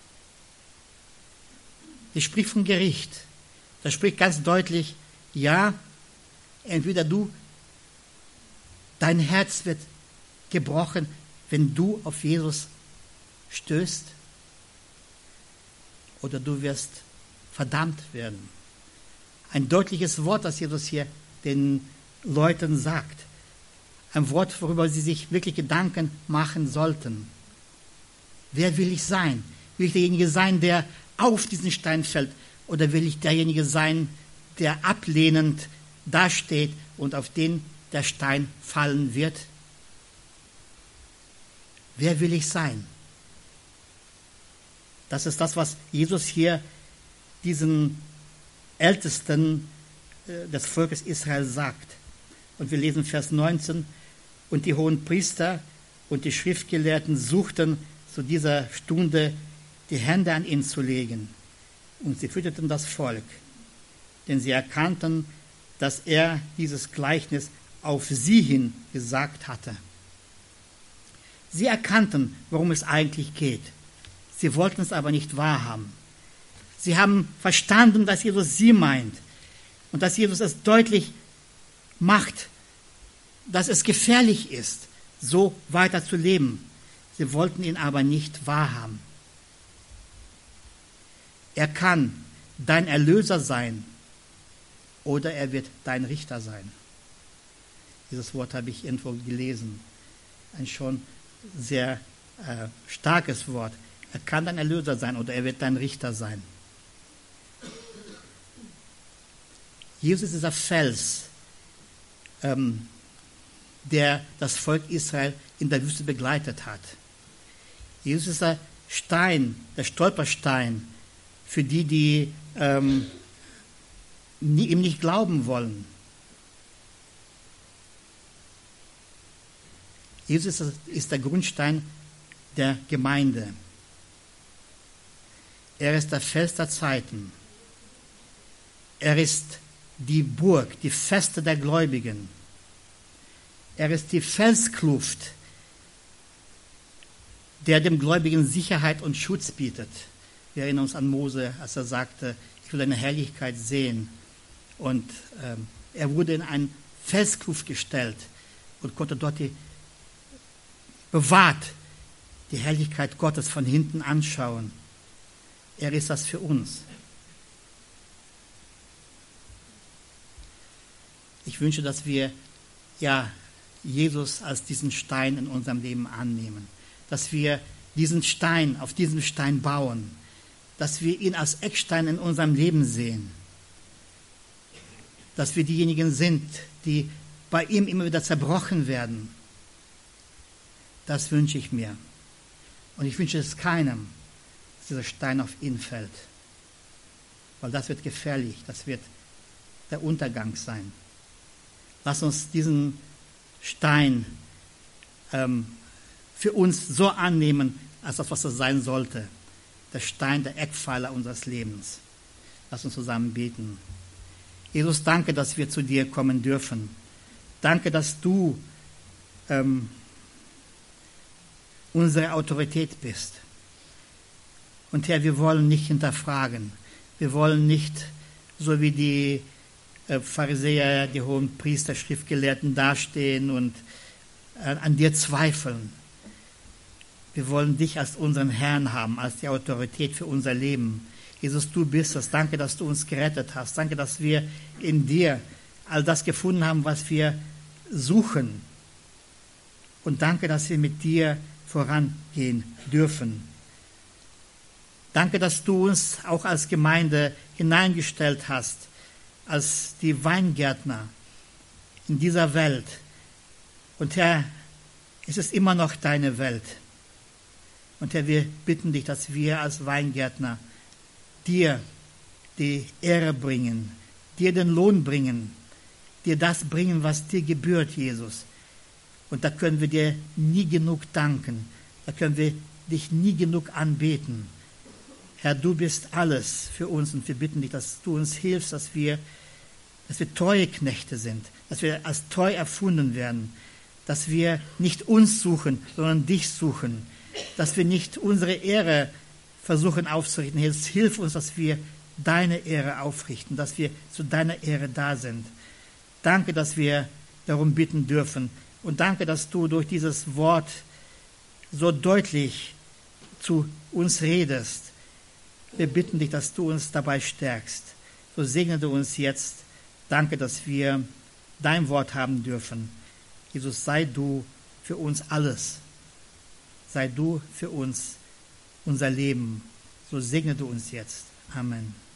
Die spricht vom Gericht. Da spricht ganz deutlich, ja, entweder du, dein Herz wird gebrochen, wenn du auf Jesus stößt, oder du wirst verdammt werden. Ein deutliches Wort, das Jesus hier den Leuten sagt. Ein Wort, worüber sie sich wirklich Gedanken machen sollten. Wer will ich sein? Will ich derjenige sein, der auf diesen Stein fällt? Oder will ich derjenige sein, der ablehnend dasteht und auf den der Stein fallen wird? Wer will ich sein? Das ist das, was Jesus hier diesen Ältesten des Volkes Israel sagt. Und wir lesen Vers neunzehn. Und die hohen Priester und die Schriftgelehrten suchten zu dieser Stunde die Hände an ihn zu legen. Und sie fütterten das Volk, denn sie erkannten, dass er dieses Gleichnis auf sie hin gesagt hatte. Sie erkannten, worum es eigentlich geht. Sie wollten es aber nicht wahrhaben. Sie haben verstanden, dass Jesus sie meint und dass Jesus es deutlich macht, dass es gefährlich ist, so weiter zu leben. Sie wollten ihn aber nicht wahrhaben. Er kann dein Erlöser sein oder er wird dein Richter sein. Dieses Wort habe ich irgendwo gelesen. Ein schon sehr äh, starkes Wort. Er kann dein Erlöser sein oder er wird dein Richter sein. Jesus ist dieser Fels, ähm, der das Volk Israel in der Wüste begleitet hat. Jesus ist der Stein, der Stolperstein für die, die ähm, nie, ihm nicht glauben wollen. Jesus ist, ist der Grundstein der Gemeinde. Er ist der Fels der Zeiten. Er ist die Burg, die Feste der Gläubigen. Er ist die Felskluft, der dem Gläubigen Sicherheit und Schutz bietet. Wir erinnern uns an Mose, als er sagte, ich will deine Herrlichkeit sehen. Und ähm, er wurde in eine Felskluft gestellt und konnte dort die, bewahrt die Herrlichkeit Gottes von hinten anschauen. Er ist das für uns. Ich wünsche, dass wir ja Jesus als diesen Stein in unserem Leben annehmen. Dass wir diesen Stein, auf diesem Stein bauen. Dass wir ihn als Eckstein in unserem Leben sehen. Dass wir diejenigen sind, die bei ihm immer wieder zerbrochen werden. Das wünsche ich mir. Und ich wünsche es keinem, dass dieser Stein auf ihn fällt. Weil das wird gefährlich. Das wird der Untergang sein. Lass uns diesen Stein ähm, für uns so annehmen, als das, was er sein sollte. Der Stein, der Eckpfeiler unseres Lebens. Lass uns zusammen beten. Jesus, danke, dass wir zu dir kommen dürfen. Danke, dass du ähm, unsere Autorität bist. Und Herr, wir wollen nicht hinterfragen. Wir wollen nicht, so wie die Pharisäer, die hohen Priester, Schriftgelehrten dastehen und äh, an dir zweifeln. Wir wollen dich als unseren Herrn haben, als die Autorität für unser Leben. Jesus, du bist es. Danke, dass du uns gerettet hast. Danke, dass wir in dir all das gefunden haben, was wir suchen. Und danke, dass wir mit dir vorangehen dürfen. Danke, dass du uns auch als Gemeinde hineingestellt hast, als die Weingärtner in dieser Welt. Und Herr, es ist immer noch deine Welt. Und Herr, wir bitten dich, dass wir als Weingärtner dir die Ehre bringen, dir den Lohn bringen, dir das bringen, was dir gebührt, Jesus. Und da können wir dir nie genug danken. Da können wir dich nie genug anbeten. Herr, du bist alles für uns und wir bitten dich, dass du uns hilfst, dass wir, dass wir treue Knechte sind, dass wir als treu erfunden werden, dass wir nicht uns suchen, sondern dich suchen, dass wir nicht unsere Ehre versuchen aufzurichten. Herr, hilf uns, dass wir deine Ehre aufrichten, dass wir zu deiner Ehre da sind. Danke, dass wir darum bitten dürfen. Und danke, dass du durch dieses Wort so deutlich zu uns redest. Wir bitten dich, dass du uns dabei stärkst. So segne du uns jetzt. Danke, dass wir dein Wort haben dürfen. Jesus, sei du für uns alles. Sei du für uns unser Leben. So segne du uns jetzt. Amen.